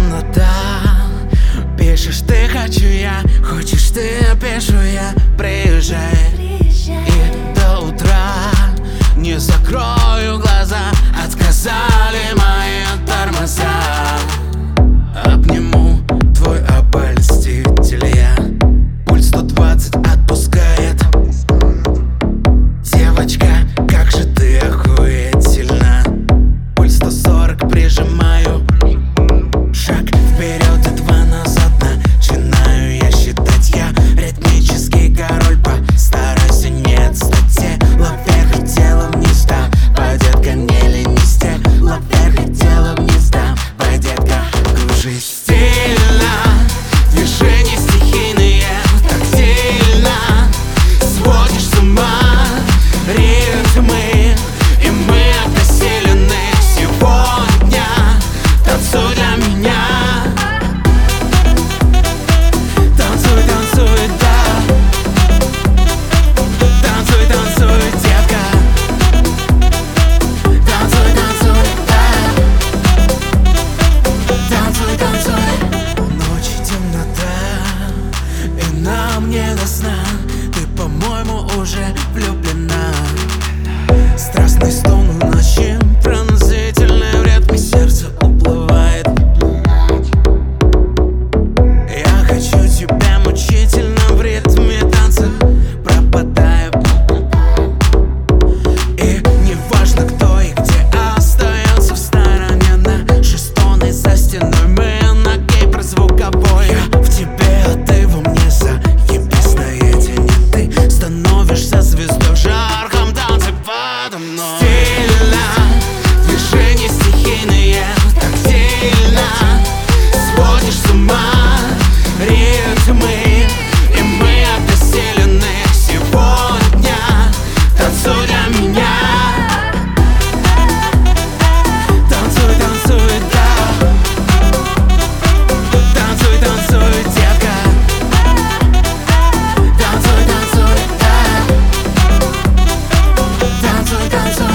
темнота. Пишешь ты, хочу я, хочешь ты, пишу я. Приезжай, и до утра не закрою глаза. Отказали мои тормоза. Обниму твой обольститель я. Пульс 120 отпускает. Девочка, как же ты охуительна. Пульс 140 прижимаю. Шаг вперед и два назад. Начинаю я считать. Я ритмический король. Постарайся не отстать. Тело вверх и тело вниз. Давай, детка, не ленись. Тело вверх и тело вниз. Давай, детка, кружись. Стильно, движения стихийные. Тактильно, сводишь с ума ритмы. И мы обессилены сегодня. Танцуй для меня. Танцуй, танцуй, да. Танцуй, танцуй, детка. Танцуй, танцуй, да. Танцуй, танцуй. Ночь и темнота, и нам не до сна. Ты, по-моему, уже влюблена. Страстный стон в ночи, пронзительный в ритме сердце уплывает. Я хочу тебя мучительно в ритме танца, пропадая. И неважно кто и где остается в стороне. Наши стоны за стеной, мы на гиперзвуковой. Я в тебе, а ты во мне, заебись наедине. Ты становишься звездой в жарком танце подо мной. Стильно, движения стихийные. Тактильно, сводишь с ума ритмы. И мы обессилены сегодня. Танцуй для меня. Танцуй, танцуй, да. Танцуй, танцуй, детка. Танцуй, танцуй, да. Танцуй, танцуй.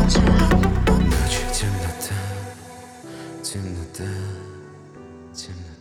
Ночь, темнота, темнота, темнота.